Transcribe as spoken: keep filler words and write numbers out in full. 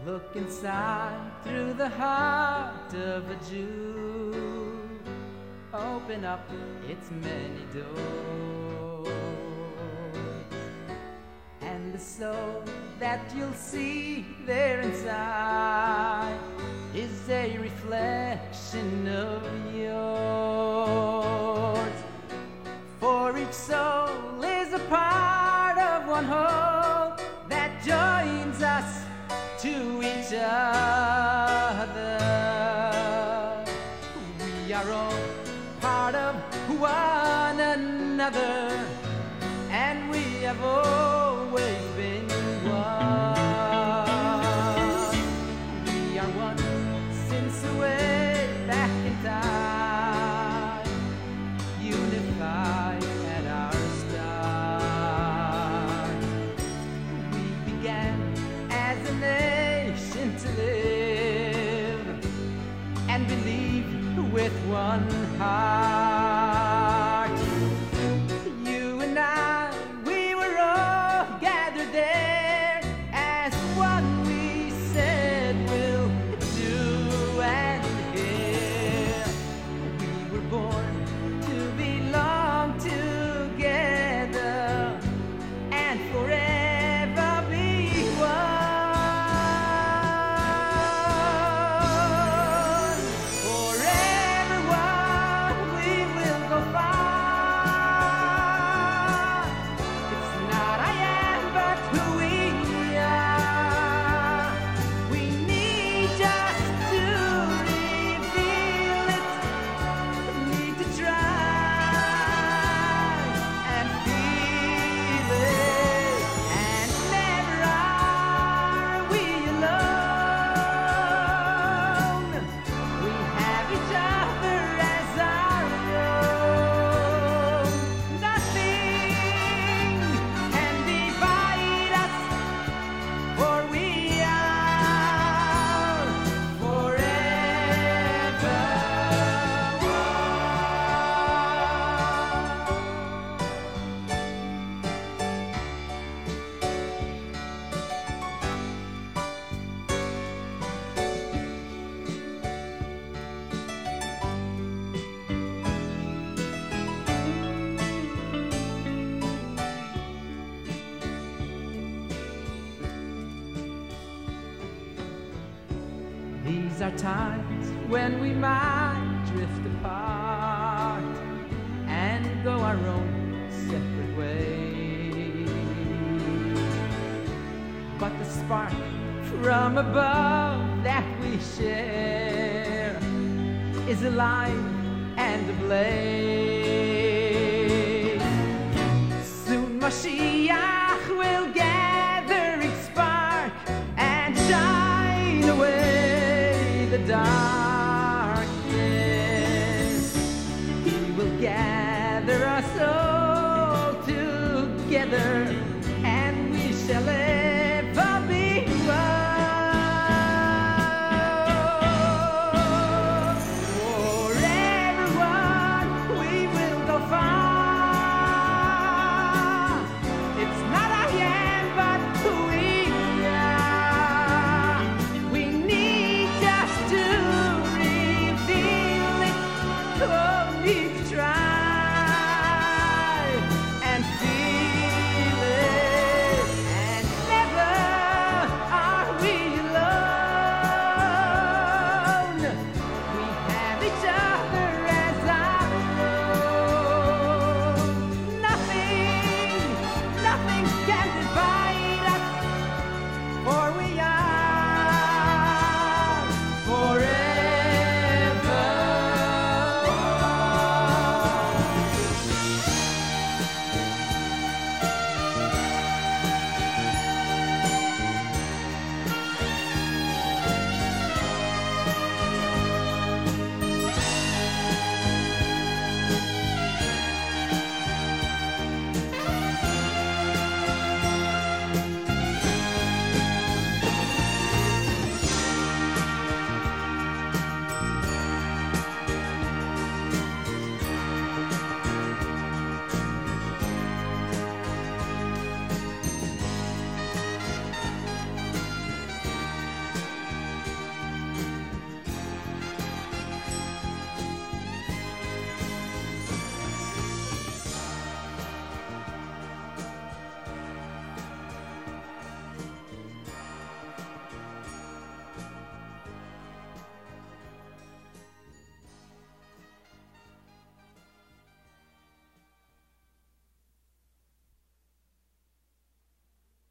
Look inside through the heart of a Jew. Open up its many doors, and the soul that you'll see there inside is a reflection of yours. For each soul is a part of one whole that joins us to each other. We are all part of one another, and we have always been one. We are one since way back in time, unified at our start. We began as a nation to live and believe with one heart. You and I, we were all gathered there as one. We said we'll do and hear. We were born to belong together and forever be one. Forever one, we will go far. It's not I am, but who we are. We need just to reveal it. Need to try and feel it, and never are we alone. We have each other as our own. Nothing can divide us, for we are forever These are times when we might drift apart and go our own separate ways. But the spark from above that we share is alive and ablaze. Soon Mashiach will gather its spark and shine away the dark.